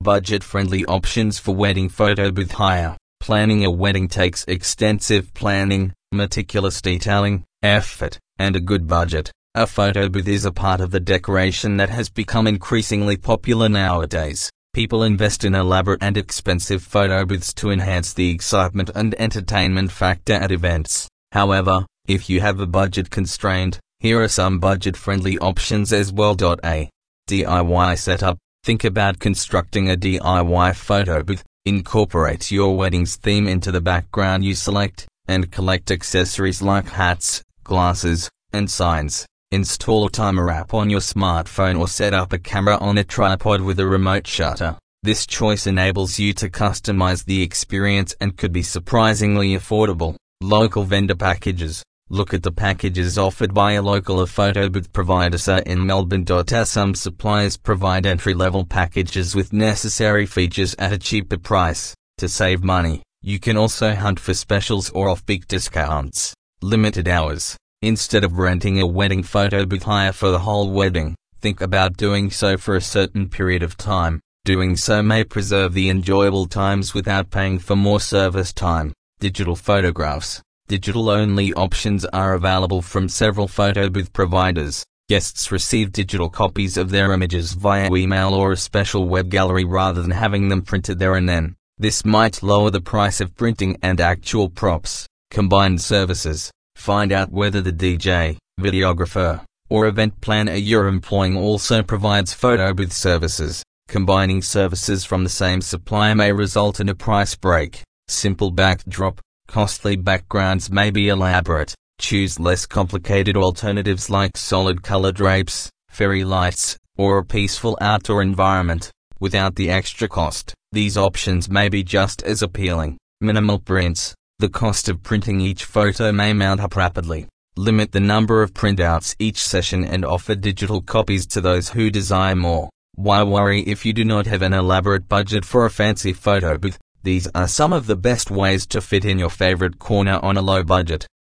budget-friendly options for wedding photo booth hire. Planning a wedding takes extensive planning, meticulous detailing, effort, and a good budget. A photo booth is a part of the decoration that has become increasingly popular nowadays. People invest in elaborate and expensive photo booths to enhance the excitement and entertainment factor at events. However, if you have a budget constraint, here are some budget-friendly options as well. A. DIY setup. Think about constructing a DIY photo booth. Incorporate your wedding's theme into the background you select, and collect accessories like hats, glasses, and signs. Install a timer app on your smartphone or set up a camera on a tripod with a remote shutter. This choice enables you to customize the experience and could be surprisingly affordable. Local vendor packages. Look at the packages offered by a local photo booth provider in Melbourne. Some suppliers provide entry-level packages with necessary features at a cheaper price. To save money, you can also hunt for specials or off-peak discounts. Limited hours. Instead of renting a wedding photo booth hire for the whole wedding, think about doing so for a certain period of time. Doing so may preserve the enjoyable times without paying for more service time. Digital photographs. Digital-only options are available from several photo booth providers. Guests receive digital copies of their images via email or a special web gallery rather than having them printed there and then. This might lower the price of printing and actual props. Combined services. Find out whether the DJ, videographer, or event planner you're employing also provides photo booth services. Combining services from the same supplier may result in a price break. Simple backdrop. Costly backgrounds may be elaborate. Choose less complicated alternatives like solid color drapes, fairy lights, or a peaceful outdoor environment. Without the extra cost, these options may be just as appealing. Minimal prints. The cost of printing each photo may mount up rapidly. Limit the number of printouts each session and offer digital copies to those who desire more. Why worry if you do not have an elaborate budget for a fancy photo booth? These are some of the best ways to fit in your favorite corner on a low budget.